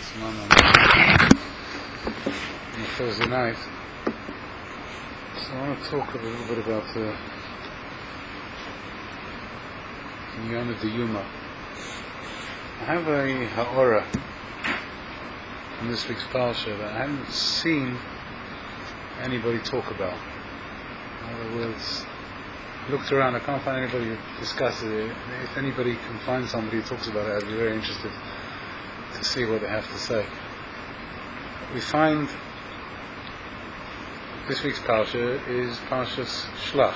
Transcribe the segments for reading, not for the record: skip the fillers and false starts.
Zman on Thursday night. So I want to talk a little bit about the Yom Yuma. I have a ha'ora from this week's Parsha that I haven't seen anybody talk about. In other words, I looked around, I can't find anybody who discusses it. If anybody can find somebody who talks about it, I'd be very interested to see what they have to say. We find this week's Parsha is Parshas Shlach,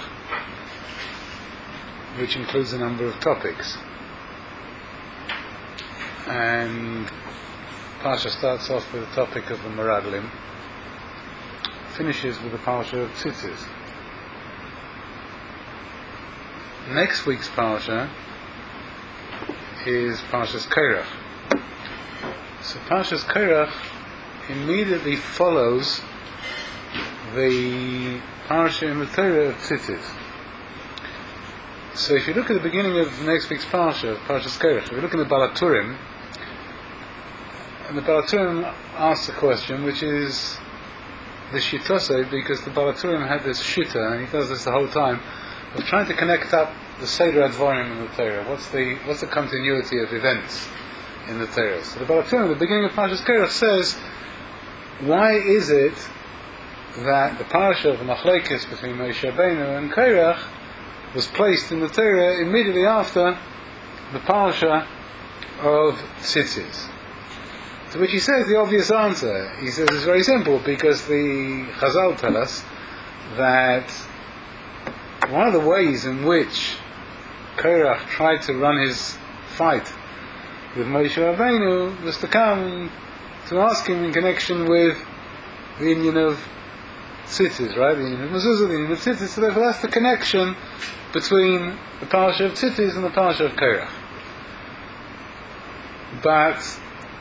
which includes a number of topics. And Parsha starts off with the topic of the Meraglim, finishes with the Parsha of Tzitzis. Next week's Parsha is Parshas Korach. So Parshas Korach immediately follows the Parsha in the Torah of Tzitzis. So if you look at the beginning of next week's Parsha, Parshas Korach, if you look at the Balaturim, and the Balaturim asks a question which is the Shittose, because the Balaturim had this Shitta, and he does this the whole time, of trying to connect up the Seder Advarim in the Torah. What's the continuity of events in the Torah? So the Balaturim at the beginning of Parshas Korach says, why is it that the Parsha of the Machlekes between Moshe Rabbeinu and Korach was placed in the Torah immediately after the Parsha of Tzitzis? To which he says the obvious answer. He says it's very simple, because the Chazal tell us that one of the ways in which Korach tried to run his fight with Moshe Rabbeinu was to come to ask him in connection with the union of Tzitzis, right? The union of Mezuzah, the union of Tzitzis. So therefore that's the connection between the Parsha of Tzitzis and the Parsha of Korach. But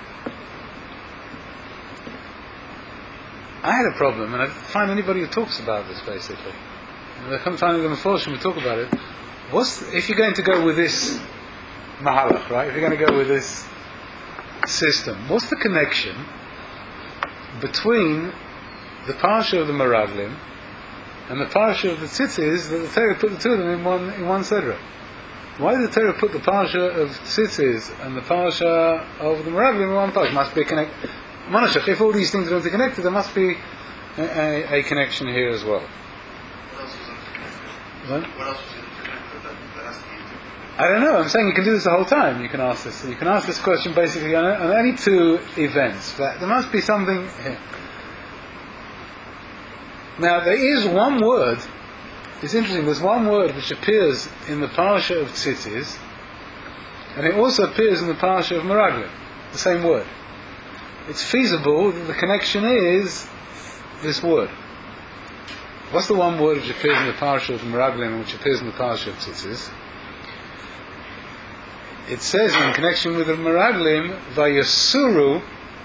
I had a problem, and I didn't find anybody who talks about this, basically. And I can't find them unfortunately who talk about it. If you're going to go with this mahalach, right? If you're going to go with this system, what's the connection between the Parsha of the Meraglim and the Parsha of the Tzitzis that the Torah put the two of them in one Sedra? Why did the Torah put the Parsha of Tzitzis and the Parsha of the Meraglim in one Parsha? Must be a connection. Manashach, if all these things are interconnected, there must be a connection here as well. What else was interconnected that has to be interconnected? I don't know. I'm saying you can do this the whole time. You can ask this. You can ask this question basically on any two events. But there must be something here. Now there is one word. It's interesting. There's one word which appears in the Parsha of Tzitzis, and it also appears in the Parsha of Meraglim. The same word. It's feasible that the connection is this word. What's the one word which appears in the Parsha of Meraglim and which appears in the Parsha of Tzitzis? It says in connection with the Meraglim, Vayasuru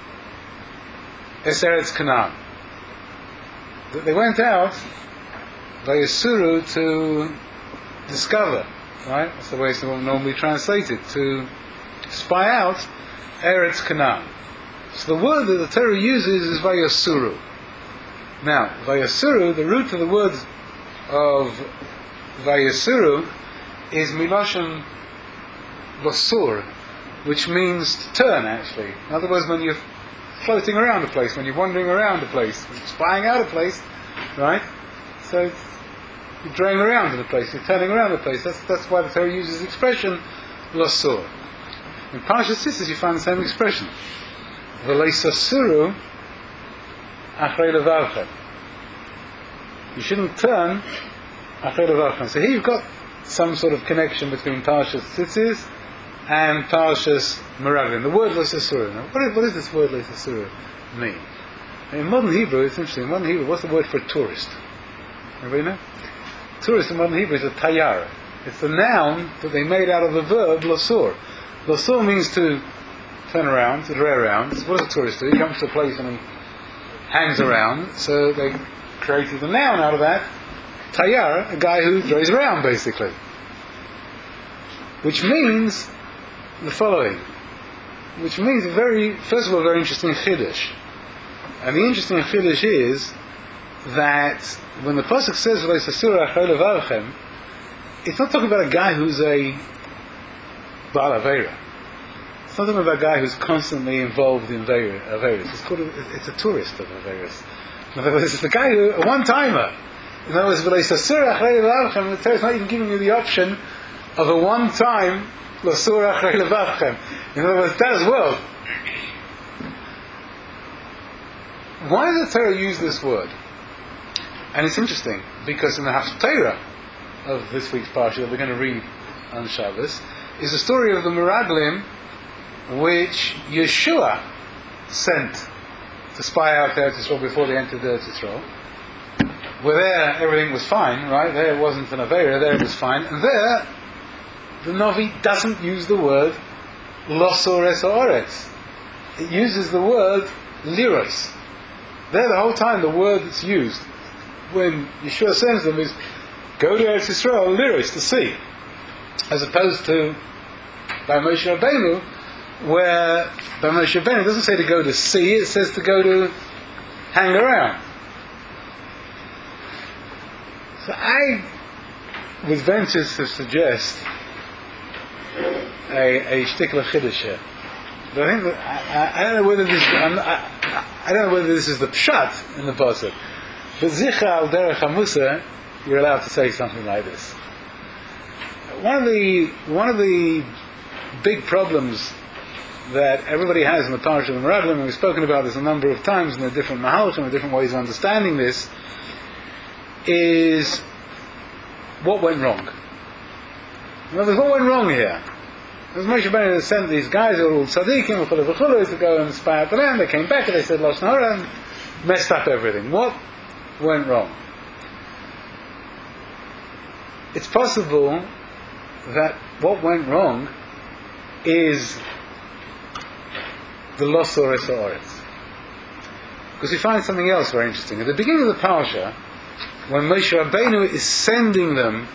es Eretz Canaan. That they went out, Vayasuru, to discover, right? That's the way it's normally translated, to spy out Eretz Canaan. So the word that the Torah uses is Vayasuru. Now, Vayasuru, the root of the word of Vayasuru is Milashon Lasur, which means to turn, actually. In other words, when you're floating around a place, when you're wandering around a place, spying out a place, right? So you're driving around in a place, you're turning around a place. That's why the Torah uses the expression Lasur. In Parshas Tzitzis you find the same expression. V'leisasuru achrei levarchem. You shouldn't turn achrei levarchem. So here you've got some sort of connection between Parshas Tzitzis and Parshas Meraglim. The word leisasuru. Now, what does this word leisasuru mean? In modern Hebrew, it's interesting. In modern Hebrew, what's the word for tourist? Everybody know? Tourist in modern Hebrew is a tayar. It's the noun that they made out of the verb lasur. Lasur means to turn around, to dray around. What does a tourist do? He comes to a place and he hangs around. So they created a noun out of that. Tayar, a guy who drays around, basically. Which means the following. which means first of all, a very interesting chiddush. And the interesting chiddush is that when the pasuk says "V'leisasura achar levarchem," it's not talking about a guy who's a Baal Aveira. It's not talking about a guy who's constantly involved in Aveiras. It's a tourist of Aveiras. In other words, it's the guy a one-timer. In other words, the Torah is not even giving you the option of a one-time L'asur achrei levavchem. In other words, that as well. Why does the Torah use this word? And it's interesting, because in the Haftarah of this week's parsha that we're going to read on Shabbos is the story of the Meraglim which Yeshua sent to spy out Eretz Yisrael before they entered Eretz Yisrael. Where there everything was fine, right? There it wasn't an Aveira, there it was fine. And there the Novi doesn't use the word Losor es ha'oretz. It uses the word Liros. There the whole time the word that's used when Yeshua sends them is go to Eretz Yisrael, Liros, to see. As opposed to by Moshe Rabbeinu, where by Moshe Rabbeinu it doesn't say to go to see, it says to go to hang around. So I would venture to suggest a shtickler chiddush here. But I think that I don't know whether this I don't know whether this is the pshat in the pasuk. But zicha al derech hamusa, you're allowed to say something like this. One of the big problems that everybody has in the Parashat of Meraglim, and we've spoken about this a number of times in the different mahalchim and different ways of understanding this, is what went wrong. In other words, what went wrong here? Because Moshe Rabbeinu sent these guys who were all tzaddikim to go and spy out the land. They came back and they said Lashon Hara and messed up everything. What went wrong? It's possible that what went wrong is the Losor es ha'oretz. Because we find something else very interesting. At the beginning of the parsha, when Moshe Rabbeinu is sending them,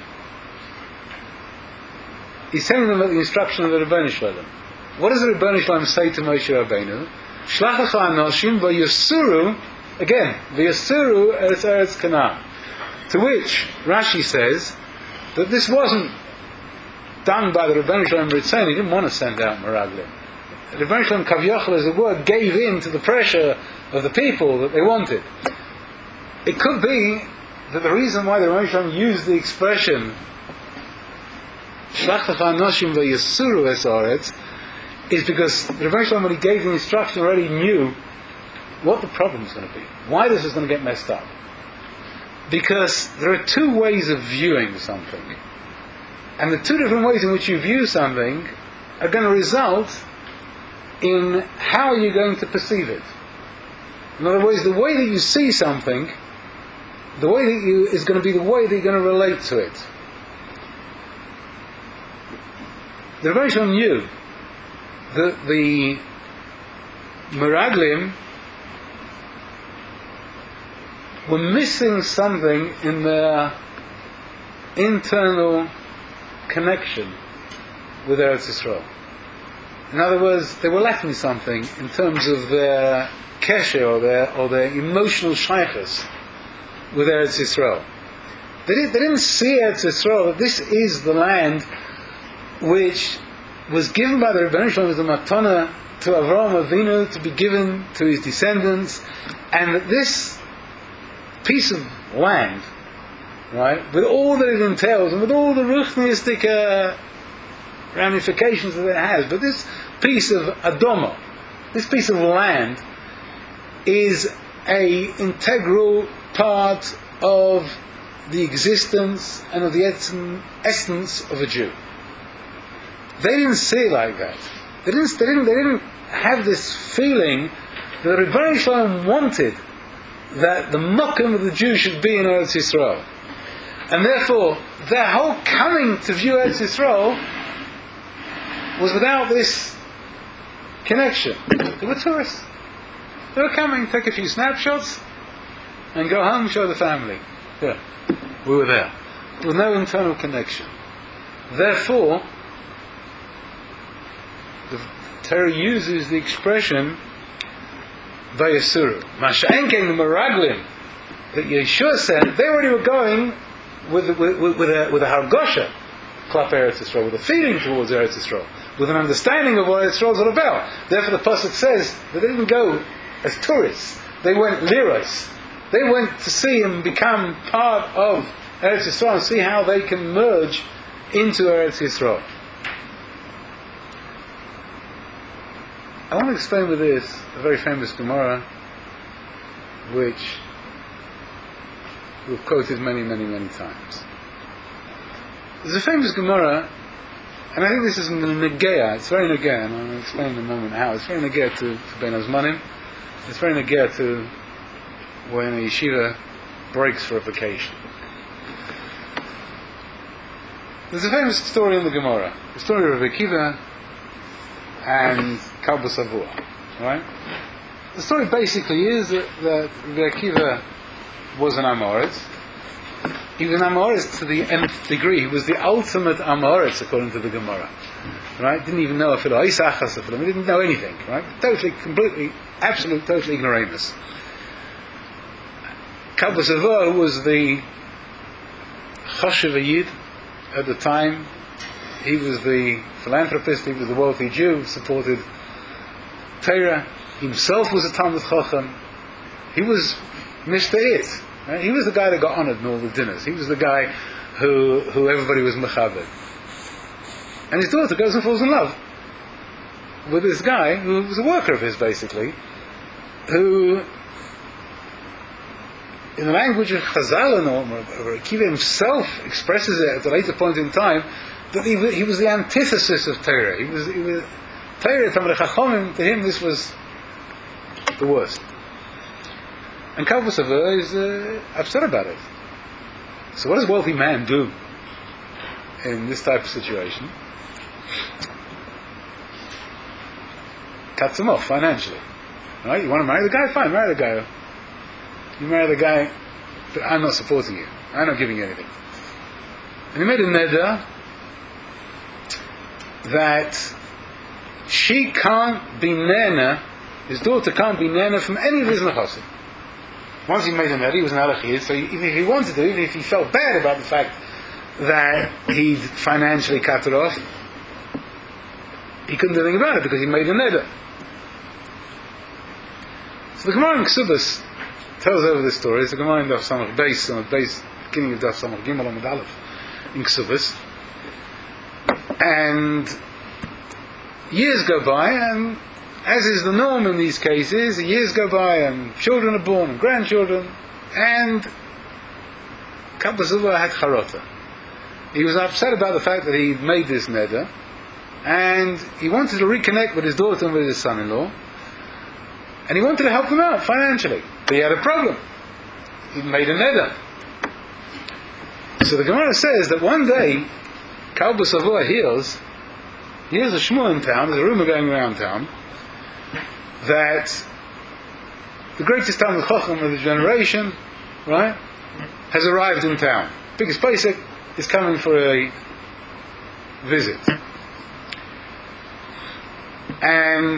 he's sending them at the instruction of the Rebbeinu Shalom. What does the Rebbeinu Shalom say to Moshe Rabbeinu? Shlach lecha anoshim v'yasuru, again, v'yasuru eretz Canaan. To which Rashi says that this wasn't done by the Rebbeinu Shalom Ritzon. He didn't want to send out Meraglim. The Rebbeinu Shalom Kavyochel, as it were, gave in to the pressure of the people that they wanted. It could be that the reason why the Rebbeinu Shalom used the expression Shlach lecha anoshim v'yasuru es ha'oretz is because the Rebbeinu Shalom, when he gave the instruction, already knew what the problem was going to be. Why this was going to get messed up. Because there are two ways of viewing something. And the two different ways in which you view something are going to result in how you're going to perceive it. In other words, the way that you see something, the way that you is going to be the way that you're going to relate to it. The Rebbeinu Shalom knew that the Meraglim were missing something in their internal connection with Eretz Yisrael. In other words, they were lacking something in terms of their kesher or their emotional shaychus with Eretz Yisrael. They didn't see Eretz Yisrael that this is the land which was given by the Rebbeinu Shalom as a matana to Avraham Avinu to be given to his descendants, and that this piece of land, right, with all that it entails and with all the ruchnistic ramifications that it has, but this piece of Adoma, this piece of land, is a integral part of the existence and of the essence of a Jew. They didn't see it like that. They didn't have this feeling that the Rebbeinu Shalom wanted that the Mokum of the Jew should be in Eretz Yisrael. And therefore, their whole coming to view Eretz Yisrael was without this connection. They were tourists. They were coming, take a few snapshots, and go home, show the family. Yeah, we were there. With no internal connection. Therefore, Torah uses the expression Vayasuru. Masha'en came the Meraglim that Yeshua said, they already were going with a hargosha, klap Eretz Yisrael, with a feeling towards Eretz Yisrael, with an understanding of what Eretz Yisrael is all about. Therefore the Pasuk says that they didn't go as tourists, they went liros. They went to see and become part of Eretz Yisrael and see how they can merge into Eretz Yisrael. I want to explain with this a very famous Gemara, which we've quoted many, many, many times. There's a famous Gemara, and I think this is Negea. It's very Negea, and I'll explain in a moment how. It's very Negea to Ben Azmanim. It's very Negea to when a yeshiva breaks for a vacation. There's a famous story in the Gemara, the story of Rabbi Akiva and Kalba Savua. Right? The story basically is that Rabbi Akiva was an Amoritz. He was an Amoritz to the nth degree. He was the ultimate Amoritz according to the Gemara. Right? Didn't even know if it was Isachas, he didn't know anything. Right? Totally, completely, absolute, totally ignoramus. Kalba Savua, who was the Choshev Yid at the time, he was the philanthropist, he was the wealthy Jew, supported Torah, himself was a Talmud Chacham, he was Mr. It. Right? He was the guy that got honored in all the dinners. He was the guy who everybody was mechabed. And his daughter goes and falls in love with this guy who was a worker of his, basically, who, in the language of Chazal and all, Akiva himself expresses it at a later point in time, that he was the antithesis of Torah. He was Torah, Talmidei Chachomim, to him this was the worst. And Kalba Savua is upset about it. So what does a wealthy man do in this type of situation? Cuts him off financially. Right? You want to marry the guy? Fine, marry the guy. You marry the guy, but I'm not supporting you. I'm not giving you anything. And he made a neder that she can't be nana, his daughter can't be nana from any of his nechasim. Once he made a neder, he was an alachid, so even if he wanted to, even if he felt bad about the fact that he'd financially cut it off, he couldn't do anything about it because he made a neder. So the Gemara in Ksubas tells over this story. It's a Gemara in Daf Samach Beis, on the base, beginning of Daf Samach Gimel Amud Aleph in Ksubas. And years go by, and as is the norm in these cases, years go by and children are born and grandchildren, and Kalba Savua had charota. He was upset about the fact that he'd made this neder, and he wanted to reconnect with his daughter and with his son-in-law, and he wanted to help them out financially. But he had a problem. He made a neder. So the Gemara says that one day, Kalba Savua hears a shmua in town, there's a rumor going around town, that the greatest Talmud Chacham of the generation, right, has arrived in town. Biggest Pesach is coming for a visit. And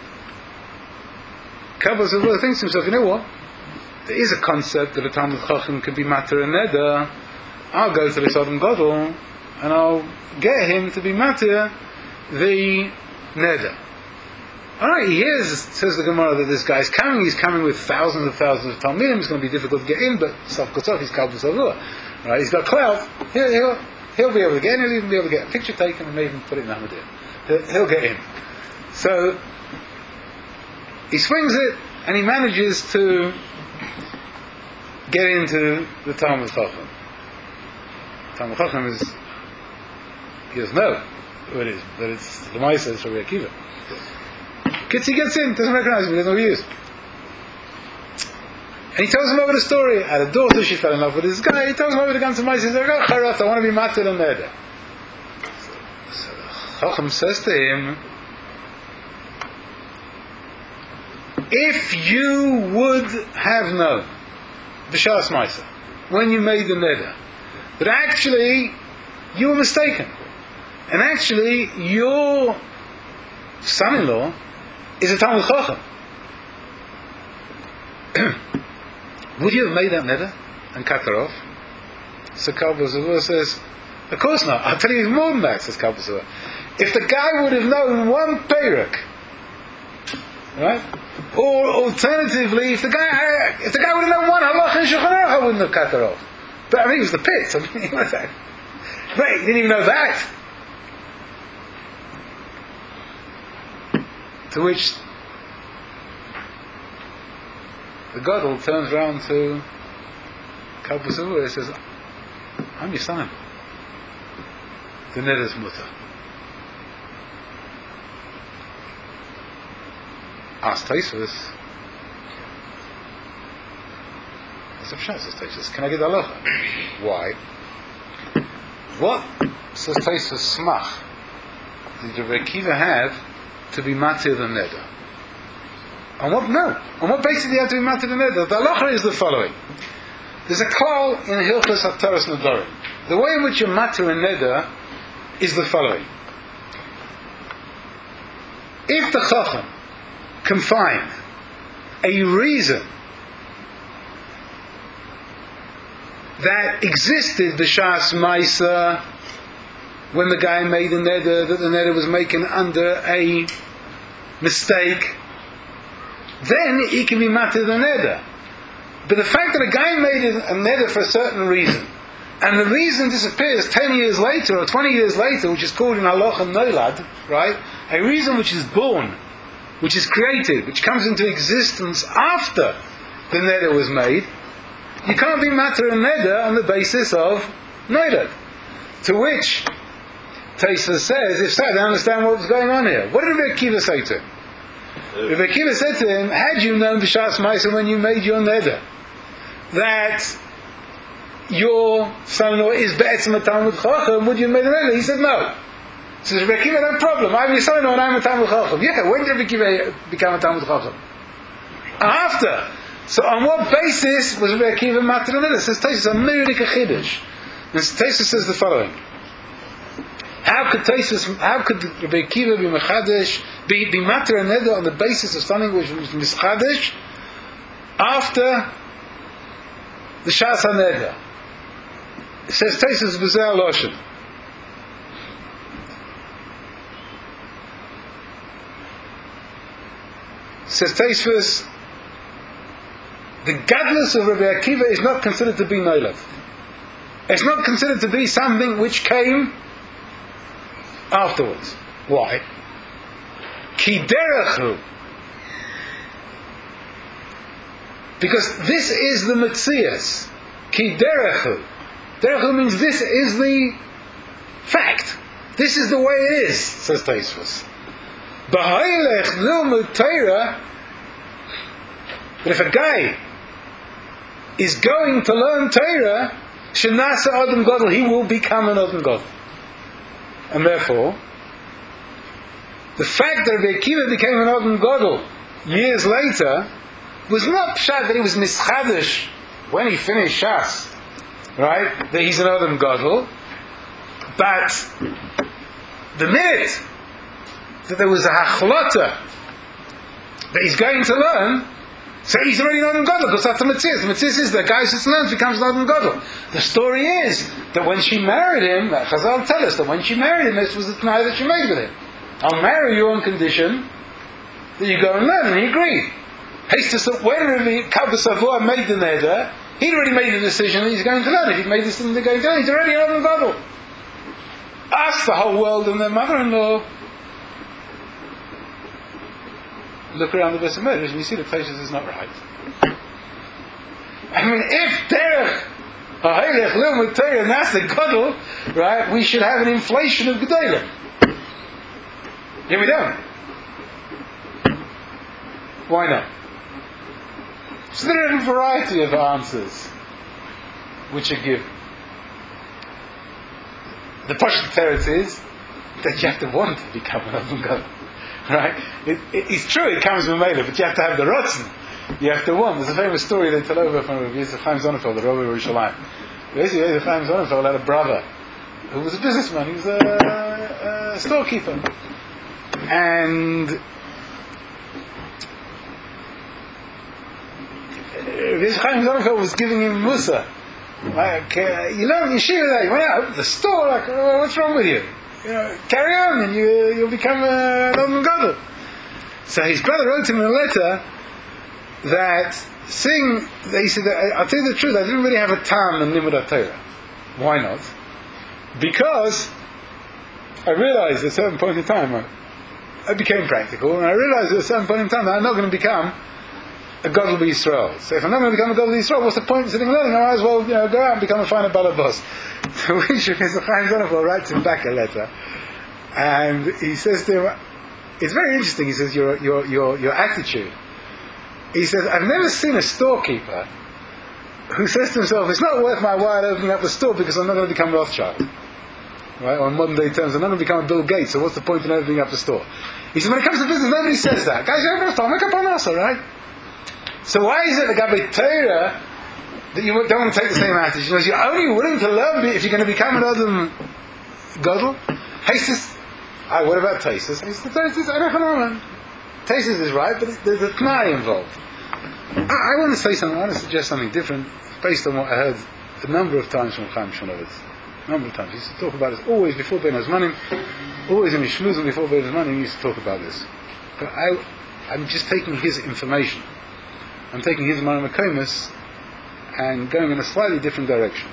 Kalba Savua thinks to himself, you know what? There is a concept that a Talmud Chacham can be matter and neder. I'll go to this Adam Gadol and I'll get him to be matter the neder. Alright, he hears, says the Gemara, that this guy's coming, he's coming with thousands and thousands of Talmidim, it's going to be difficult to get in, but Saf he's Kalba Savua. Right, he's got clout, he'll be able to get in, he'll even be able to get a picture taken and maybe even put it in the Ahmadiyya. He'll get in. So, he swings it, and he manages to get into the Talmud Chacham. Talmud Chacham is, he doesn't know who it is, but it's the Maisa, it's Rabbi Akiva. He gets in, doesn't recognize him, he doesn't know who he is. And he tells him over the story. I had a daughter, she fell in love with this guy. He tells him over the Ganze Maisa, he says, oh, Charot, I want to be matir and neder. So the Chacham says to him, if you would have known, B'shas Maisa, when you made the neder, that actually you were mistaken, and actually your son-in-law is a Talmud Chacham. Would you have made that neder and cut her off? So Kal Basavur says, of course not. I'll tell you more than that, says Kal Basavur. If the guy would have known one Perek, right? Or alternatively, if the guy would have known one halacha in Shulchan Aruch, I wouldn't have cut her off. But I mean, it was the pit. I mean, what's that? Right, he didn't even know that. To which the Gadol turns around to Kal Basavur and says, I'm your son. The neder's mutter. Ask Tosfos. What's the pshat, says Tosfos? Can I get the halacha? Why? What, says Tosfos, smach did Rebbe Akiva have to be matir the neder? On what? No. On what basis did he have to be matir the neder? The halacha is the following. There's a call in Hilchos HaToras Nedarim. The way in which you matir a neder is the following. If the Chacham can find a reason that existed b'shas Maisa when the guy made the neder, that the neder was making under a mistake, then he can be matir the neder. But the fact that a guy made a neder for a certain reason, and the reason disappears 10 years later or 20 years later, which is called in Halacha Nolad, right? A reason which is born, which is created, which comes into existence after the neder was made, you can't be matir a neder on the basis of Nolad. To which Tosfos says, if so, I don't understand what was going on here. What did Rebbe Akiva say to him? Rebbe Akiva said to him, had you known b'shas Maisa when you made your neder that your son-in-law is be'etzem a Talmud Chacham, would you have made a neder? He said no. So Rebbe Akiva, no problem. I'm your son-in-law and I'm a Talmud Chacham. Yeah, when did Rebbe Akiva become a Talmud Chacham? After. So on what basis was Rebbe Akiva matir the neder? Says Tosfos, a myriad chiddush. And Tosfos says the following. How could Rebbe Akiva be mechadesh, be matir a neder on the basis of something which was mischadesh after the Shas HaNeder? It says Tosfos b'zeh loshen. Says Tosfos, the gadlus of Rebbe Akiva is not considered to be nolad. It's not considered to be something which came afterwards. Why? Ki derechu. Because this is the Metzias. Ki derechu. Derechu means this is the fact. This is the way it is, says Tosfos. B'haylech lilmud Torah. But if a guy is going to learn Torah, shenasa adam gadol, he will become an adam gadol. And therefore, the fact that Rebbe Akiva became an adam gadol years later was not pshat that he was mischadish when he finished Shas, right? That he's an adam gadol, but the minute that there was a hachlota that he's going to learn, so he's already an adam gadol, because that's the Metzias. The Metzias is that guy who learns becomes an adam gadol. The story is that when she married him, Chazal tell us that when she married him, this was the t'nai that she made with him. I'll marry you on condition that you go and learn, and he agreed. When Kal Basavur made the neder, he'd already made the decision that he's going to learn. If he'd made the decision that he's going to learn, he's already an adam gadol. Ask the whole world and their mother-in-law. Look around the Beis HaMedrash and you see the Tosfos is not right. I mean, if derech ha'helech lilmud Torah, and that's the gadol, right? We should have an inflation of gedolim. Yeah, we don't. Why not? So there are a variety of answers which are given. The Pashut teretz is that you have to want to become an adam gadol. Right? It's true, it comes from Mela, but you have to have the rotzen. You have to want. There's a famous story they tell over from Rabbi Yosef Chaim Sonnenfeld, the Rabbi of Yerushalayim. Rabbi Yosef Chaim Sonnenfeld had a brother who was a businessman. He was a storekeeper. And Rish Chaim Sonnenfeld was giving him Musa. Like, you learn yeshiva there, you went out to the store, like, what's wrong with you? Carry on and you'll become an Adam Gadol. So his brother wrote him in a letter that he said, I'll tell you the truth, I didn't really have a time in Limud Torah. Why not? Because I realized at a certain point in time, I became practical, and I realized at a certain point in time that I'm not going to become a Gadol B'Yisrael. So if I'm not going to become a Gadol B'Yisrael, what's the point of sitting and learning? I might as well, go out and become a finer balabos. To which Mr. Chaim Sonnenfeld writes him back a letter, and he says to him, it's very interesting, he says, your attitude. He says, I've never seen a storekeeper who says to himself, it's not worth my while opening up the store because I'm not going to become Rothschild. Right? Or in modern day terms, I'm not going to become a Bill Gates, so what's the point in opening up the store? He says, when it comes to business, nobody says that. Guys, you open a store, make up on us, alright? So why is it the Gabi Torah that you don't want to take the same attitude? Because you're only willing to learn if you're going to become an Adam Gadol. Hasis, what about Tasis? He says, Tasis is right, but there's a Tnai involved. I want to say something, I want to suggest something different based on what I heard a number of times from Chaim Shmulevitz. A number of times. He used to talk about this always before Ben Hazmanim, always in his shmuzim before Ben Hazmanim, he used to talk about this. But I'm just taking his information. I'm taking his Maram Akomis and going in a slightly different direction.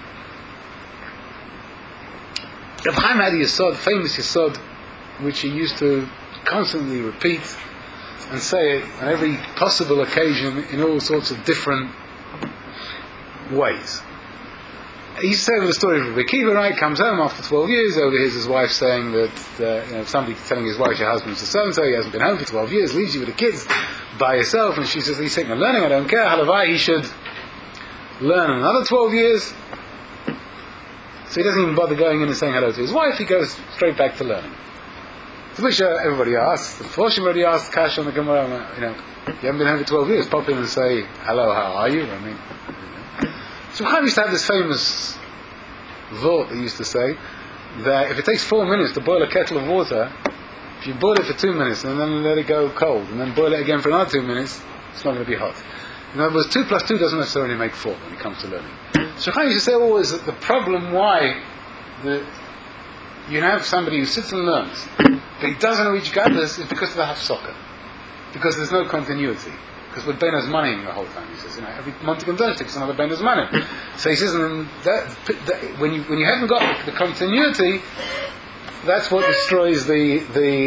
Reb Chaim had a Yesod, famous Yesod, which he used to constantly repeat and say it on every possible occasion in all sorts of different ways. He used to say the story of Rebbe Akiva, right? Comes home after 12 years, overhears his wife saying that, somebody telling his wife, your husband's a so-and-so, he hasn't been home for 12 years, leaves you with the kids by yourself, and she says, he's taking learning, I don't care, halavai, he should learn another 12 years. So he doesn't even bother going in and saying hello to his wife, he goes straight back to learning. To which everybody asks, the Forshim already asked Kash on the Gemara, you haven't been home for 12 years, pop in and say, hello, how are you? So Chaim used to have this famous thought that he used to say, that if it takes 4 minutes to boil a kettle of water, if you boil it for 2 minutes and then let it go cold, and then boil it again for another 2 minutes, it's not going to be hot. In other words, 2 plus 2 doesn't necessarily make 4 when it comes to learning. So Chaim used to say always that the problem why you have somebody who sits and learns, but he doesn't know each gadlus, is because of the hafsaka. Because there's no continuity. Because we're Ben Hazmanim the whole time. He says, every Montigan Dosh takes another Ben Hazmanim. So he says, when you haven't got the continuity, that's what destroys the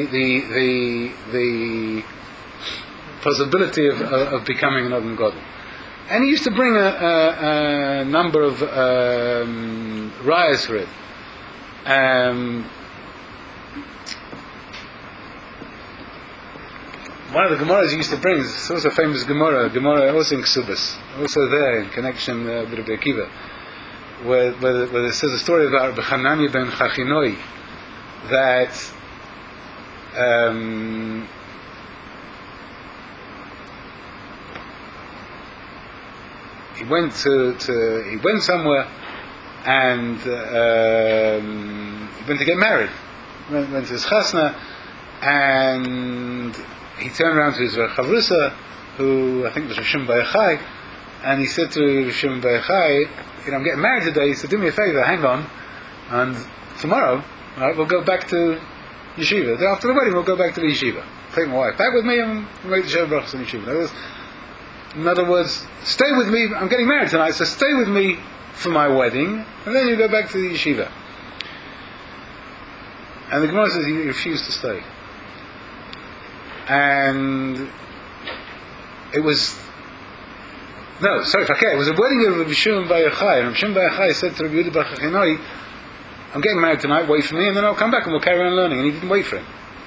possibility of becoming an Adam Gadol. And he used to bring a number of rayas for it. One of the Gemaras he used to bring is also a famous Gemara also in Ksubas, also there in connection with Rebbe Akiva, where it says a story about Rebbe Hanani ben Chachinoi, that he went somewhere and he went to get married. Went to his chasna, and he turned around to his chavrusa, who I think was Rav Shimon bar Yochai, and he said to Rav Shimon bar Yochai, I'm getting married today, he said, do me a favor, hang on, and tomorrow, we'll go back to yeshiva. Then after the wedding, we'll go back to the yeshiva. Take my wife back with me, and we'll make the Shabbat Brachos in yeshiva. In other words, stay with me, I'm getting married tonight, so stay with me for my wedding, and then you go back to the yeshiva. And the Gemara says he refused to stay. And it was it was a wedding of Rabbi Shimon bar Yochai, and Rabbi Shimon bar Yochai said to Rabbi Yehuda bar Chachinoi, I'm getting married tonight, wait for me, and then I'll come back and we'll carry on learning. And he didn't wait for him.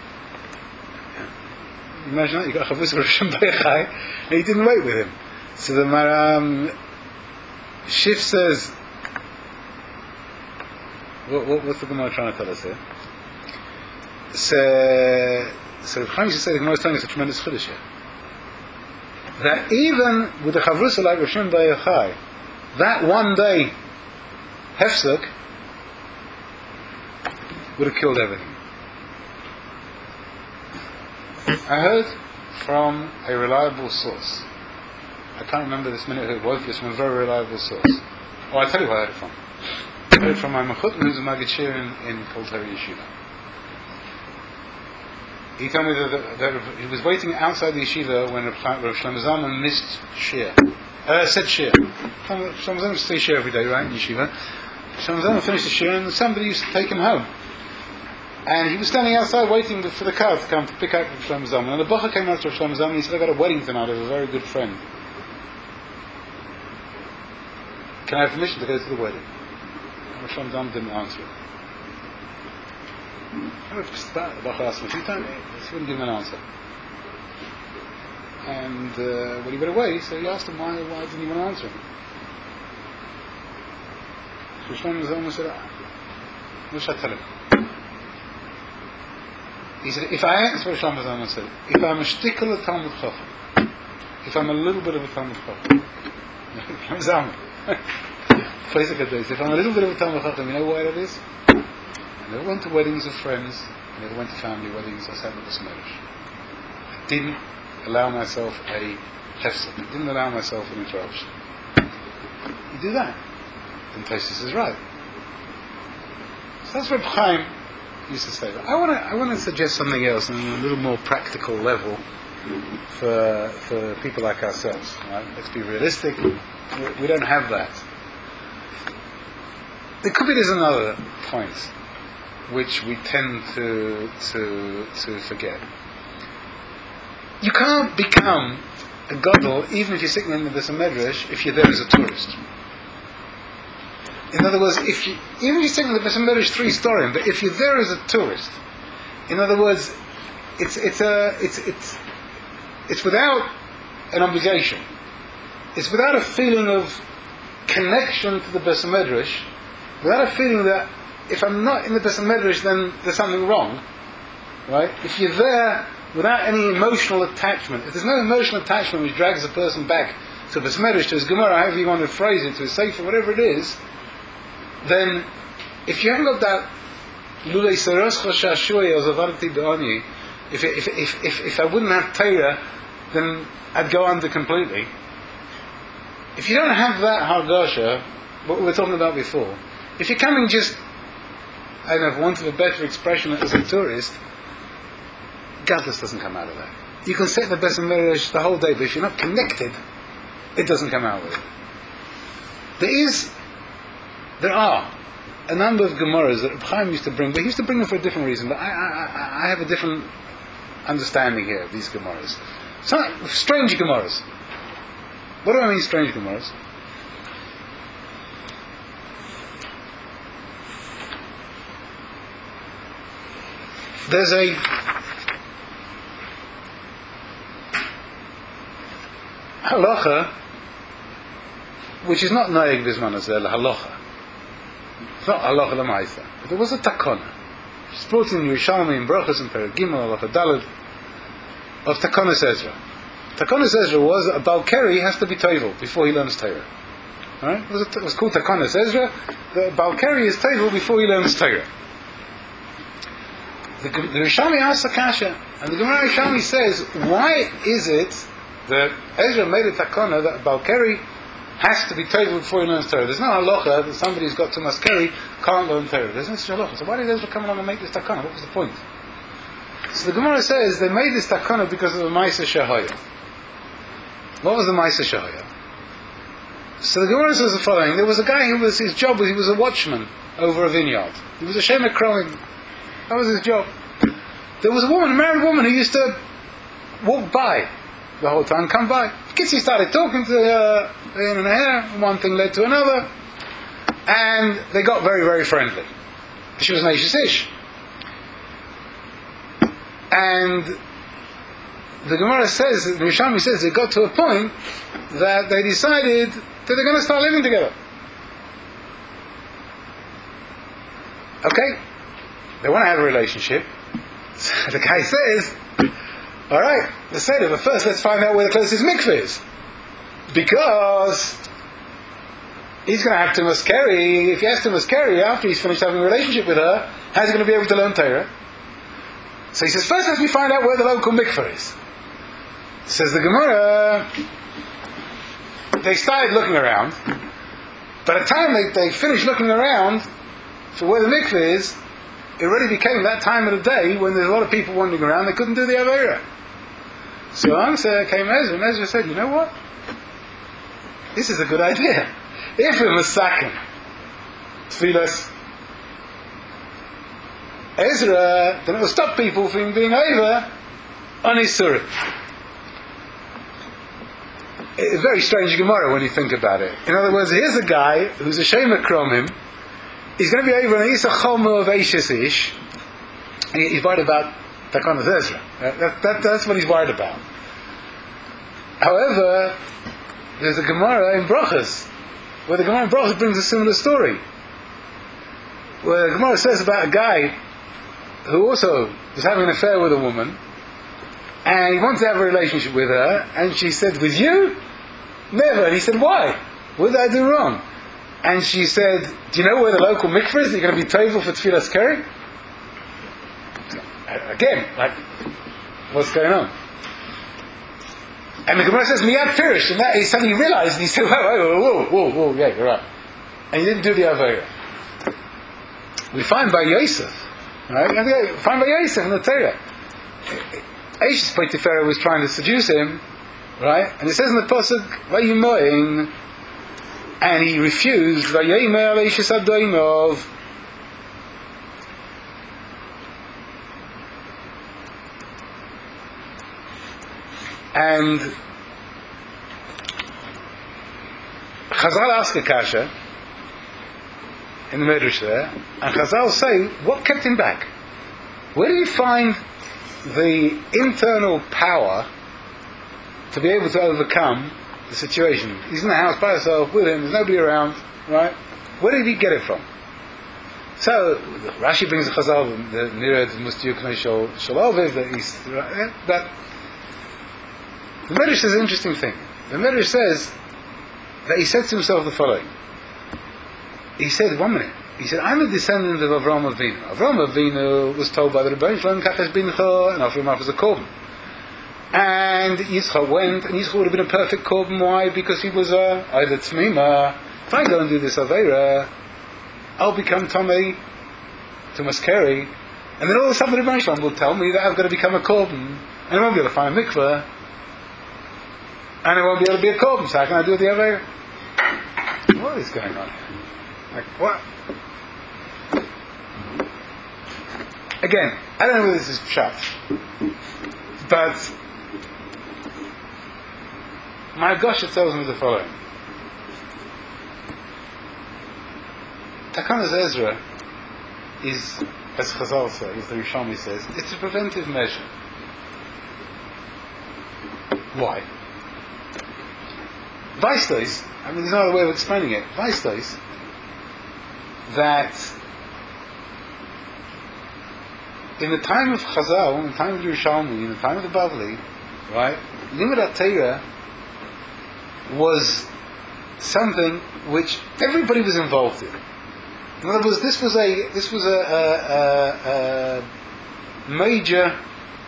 Imagine that, you got a chavus of Rabbi Shimon bar Yochai, and he didn't wait with him. So the Maram Shif says, what's the Gemara trying to tell us here? So Reb Chaim used to say the Gemara is telling us a tremendous chiddush here. That even with the chavrusa like Rav Shimon bar Yochai, that one day hefsek would have killed everything. I heard from a reliable source. I can't remember this minute who it was, but it's from a very reliable source. Oh, I'll tell you where I heard it from. I heard it from my Mechutton, who's a Maggid Shir in Kol Torah Yeshiva. He told me that he was waiting outside the yeshiva when Rav Shlomo Zalman missed Shir. Said Shir. Shlomo Zalman used to say Shir every day, right, in yeshiva. Shlomo Zalman finished the Shir and somebody used to take him home. And he was standing outside waiting for the car to come to pick up Rav Shlomo Zalman. And the Bacha came out to Rav Shlomo Zalman and he said, I got a wedding tonight of a very good friend. Can I have permission to go to the wedding? Rav Shlomo Zalman didn't answer it. The Bacha asked him a few times, he wouldn't give him an answer. And when he went away, so he asked him why didn't he want to answer him. So Shlomo Zalman said, what should I tell him? He said, if I answer what Shlomo Zalman said, if I'm a shtickle Talmud Chacham, if I'm a little bit of a Talmud Chacham, Zalman, if I'm a little bit of a Talmud Chacham, you know why that is? I never went to weddings of friends, I never went to family weddings, I sat with the Smesh. I didn't allow myself a hefsek, I didn't allow myself an interruption. You do that, then Tosfos is right. So that's what Reb Chaim used to say. I want to suggest something else on a little more practical level for people like ourselves. Right? Let's be realistic. We don't have that. There could be there's another point which we tend to forget. You can't become a gadol even if you're sitting in the Beis Medrash if you're there as a tourist. In other words, even if you're sitting in the Beis Medrash 3 story, but if you're there as a tourist, in other words, it's without an obligation. It's without a feeling of connection to the Beis Medrash, without a feeling that if I'm not in the Beis Medrash, then there's something wrong, right? If you're there without any emotional attachment, if there's no emotional attachment which drags a person back to the Beis Medrash, to his Gemara, however you want to phrase it, to his Sefer, whatever it is, then if you haven't got that Lulei Saroscha Shashui or Zavarti Be'ani, if I wouldn't have Torah, then I'd go under completely. If you don't have that Hargasha, what we were talking about before, if you're coming just, I don't know, for want of a better expression, as a tourist, Gadlus doesn't come out of that. You can sit in the Beis Medrash the whole day, but if you're not connected, it doesn't come out with it. There are a number of Gemaras that Reb Chaim used to bring, but he used to bring them for a different reason, but I have a different understanding here of these Gemaras. Some strange Gemaras. What do I mean strange Gemaras? There's a halacha which is not naeg bisman hazeh, halacha. It's not halacha l'maisa. But there was a takana. It's brought in Yerushalmi in Brachos and Perek Gimel halacha Daled of Takonos Ezra. Takonos Ezra was a Balkari has to be tovel before he learns Torah. Right? It was called Takonos Ezra. The Balkari is tovel before he learns Torah. The Yerushalmi asks a kasha, and the Gemara Yerushalmi says, why is it that Ezra made a takana that a Balkari has to be tovel before he learns Torah? There's no halacha that somebody who's got tumas keri can't learn Torah. There's no such halacha. So why did Ezra come along and make this takana? What was the point? So the Gemara says they made this takana because of the Maisa Shahaya. What was the Maisa Shahaya? So the Gemara says the following: there was a guy who was his job was he was a watchman over a vineyard. He was a shemer krowing. That was his job. There was a woman, a married woman, who used to walk by the whole time, come by. He started talking to her, in and her, one thing led to another, and they got very, very friendly. She was an Eishes Ish. And the Gemara says, the Yerushalmi says, it got to a point that they decided that they're going to start living together. Okay? They want to have a relationship. So the guy says, alright, let's say that, but first let's find out where the closest mikveh is. Because he's going to have tumas keri. If he has tumas keri after he's finished having a relationship with her, how's he going to be able to learn Torah? So he says, first let me find out where the local mikveh is. Says the Gemara, they started looking around. By the time they finished looking around for where the mikveh is, it already became that time of the day when there's a lot of people wandering around, they couldn't do the Aveira. So answer came Ezra, and Ezra said, you know what? This is a good idea. If we're masakin, tefillas, Ezra, then it will stop people from being over on Isurim. It's a very strange Gemara when you think about it. In other words, here's a guy who's a Shema Kromim. He's going to be over on Isa Chomo of Eishes Ish. And he's worried about Takonos Ezra. That's what he's worried about. However, there's a Gemara in Brachas, where the Gemara in Brachas brings a similar story. Where the Gemara says about a guy who also was having an affair with a woman, and he wanted to have a relationship with her, and she said, with you? Never. And he said, why? What did I do wrong? And she said, do you know where the local mikveh is? You're going to be toivel for tefillas keri? Again, like, what's going on? And the Gemara says, miyad pirish, and that he suddenly realized, and he said, whoa, yeah, you're right. And he didn't do the Aveira. We find by Yosef, right? And we find by Yosef in the Torah. Eishes Potiphera was trying to seduce him, right? And it says in the Pasuk, Vayimoin, and he refused, Vayomer Eishes Adoinov. And Chazal ask a kasha in the Medrash there, and Chazal say, what kept him back? Where did he find the internal power to be able to overcome the situation? He's in the house by himself with him, there's nobody around, right? Where did he get it from? So Rashi brings the Chazal, the Nired Mustiyuknei Shaloviv, that the Medrash says an interesting thing. The Medrash says that he said to himself the following. He said, 1 minute. He said, I'm a descendant of Avraham Avinu. Avraham Avinu was told by the Rebbeinu Shalom Kachesh Bincha and offer him up as a korban. And Yitzchak went, and Yitzchak would have been a perfect korban. Why? Because he was either tzmima. If I go and do this Aveira, I'll become Tomei to Maskeri, and then all of a sudden the Rebbeinu Shalom will tell me that I've got to become a korban, and I won't be able to find a mikveh, and I won't be able to be a korban. So how can I do the Aveira? What is going on here? Like, what? Again, I don't know whether this is pshat, but my Gosha tells me the following. Takanas Ezra is, as Chazal says, as the Rishomi says, it's a preventive measure. Why? Vaistais, I mean, there's no other way of explaining it. Vaistais, that in the time of Chazal, in the time of Yerushalmi, in the time of the Bavli, right, Limud HaTorah was something which everybody was involved in. In other words, this was a major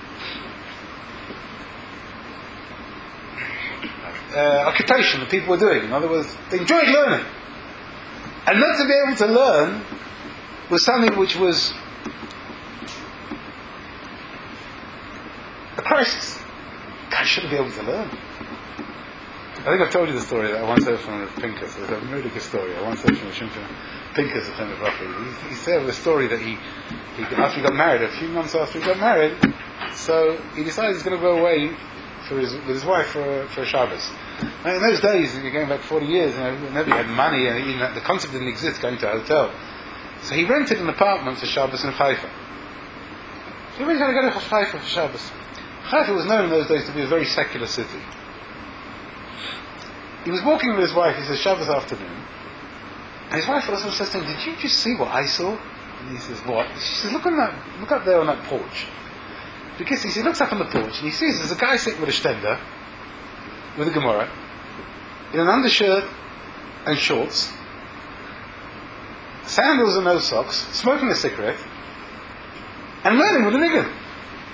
occupation that people were doing. In other words, they enjoyed learning. And not to be able to learn was something which was a crisis. Guys shouldn't be able to learn. I think I've told you the story that I once heard from Rav Pinkus. It's a really good story. I once heard from Rav Pinkus of Rafi. He said a story that he after he got married, a few months after he got married, so he decided he's going to go away with his wife for a Shabbos. And in those days, you're going back 40 years, nobody had money, and the concept didn't exist going to a hotel. So he rented an apartment for Shabbos in Haifa. So he went to go to Haifa for Shabbos. Haifa was known in those days to be a very secular city. He was walking with his wife, he says, Shabbos afternoon, and his wife also says to him, did you just see what I saw? And he says, what? She says, look up there on that porch. Because he looks up on the porch, and he sees there's a guy sitting with a stender, with a Gemara, in an undershirt and shorts, sandals and no socks, smoking a cigarette, and learning with a nigger.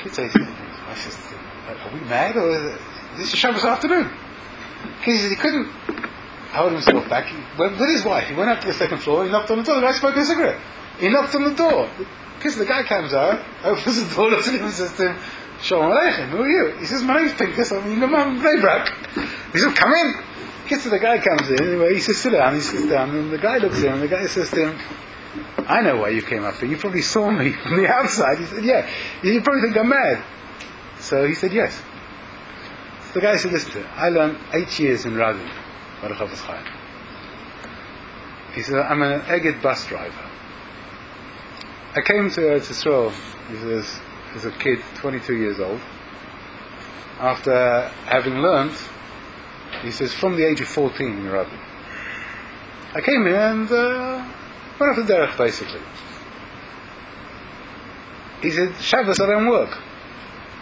kid says, I said, are we mad, or this is Shabbos afternoon? He said he couldn't hold himself back. He went with his wife. He went up to the second floor. He knocked on the door. The guy smoking a cigarette. He knocked on the door. Because the guy comes out, opens the door, looks at him and says to him, Shalom Aleichem, who are you? He says, my name's Pinkus, I'm in the Bnei Brak. He says, come in. So the guy comes in, anyway, he says, sit down. He sits down, and the guy looks at him, and the guy says to him, I know why you came up here. You probably saw me from the outside. He said, yeah. You probably think I'm mad. So he said, yes. So the guy said, listen to him. I learned 8 years in Radin, Baruch Hafez Chaim. He said, I'm an Egged bus driver. I came to Eretz Yisrael, he says, as a kid, 22 years old. After having learned, he says, from the age of 14 in Radin. I came here and went off the derech, basically. He said, Shabbos I don't work.